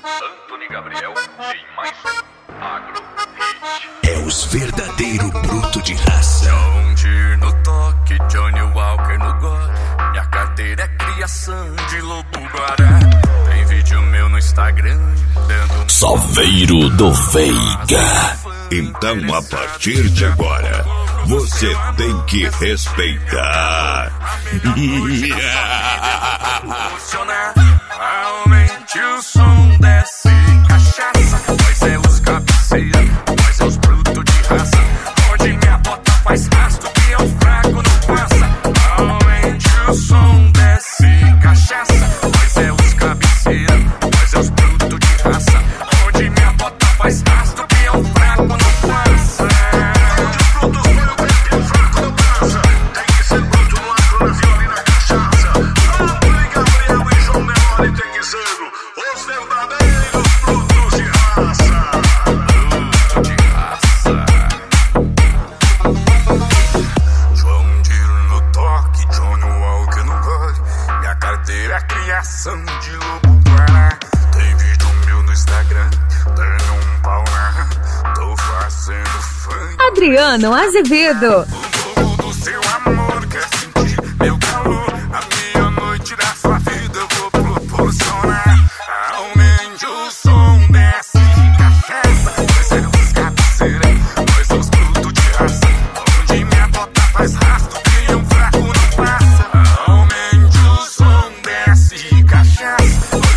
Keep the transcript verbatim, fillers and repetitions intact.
Antony Gabriel em mais um Agro Hit. É os verdadeiro bruto de raça. Onde no toque, Johnny Walker no gole. Minha carteira é criação de lobo guará. Tem vídeo meu no Instagram dando Salveiro do Veiga. Então a partir de agora você tem que respeitar. Aumente o som, desce cachaça. Nós é os cabeceiros, nós é os brutos de raça. Onde minha bota faz rastro que é o fraco não passa. Aumente o som, desce cachaça. Nós é os cabeceiros, nós é os brutos de raça. Onde minha bota faz rastro que é o fraco não passa. De lobo guará. Tem vídeo meu no Instagram dando um pau na. Tô fazendo funk. Adriano Azevedo. O fogo do seu amor quer sentir meu calor. A minha noite da sua vida eu vou proporcionar. Aumente o som, desce cachaça. Nós é os cabeceiros, nós são os brutos de raça. Onde minha bota faz rastro que um fraco não passa. Aumente o som, desce cachaça.